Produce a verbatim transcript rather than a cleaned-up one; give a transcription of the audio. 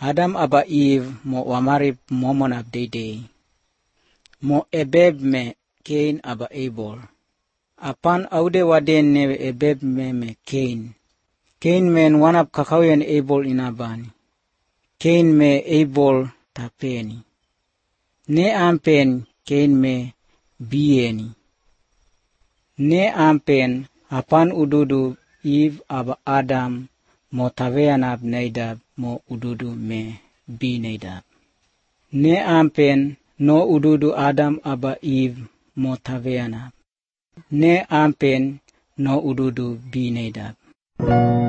Adam aba Eve mo wamarip momon abdede. Mo ebeb me Cain aba Abel. Apan aude waden newe ebeb me me Cain. Cain men wanap kakawyan Abel inabani. Cain me Abel tapeni. Ne ampen Cain me bieni. Ne ampen apan ududu Eve aba Adam mo taveanab neidab mo ududu me bi neidab. Ne ampen no ududu Adam aba Eve mo taveanab. Ne ampen no ududu bi neidab.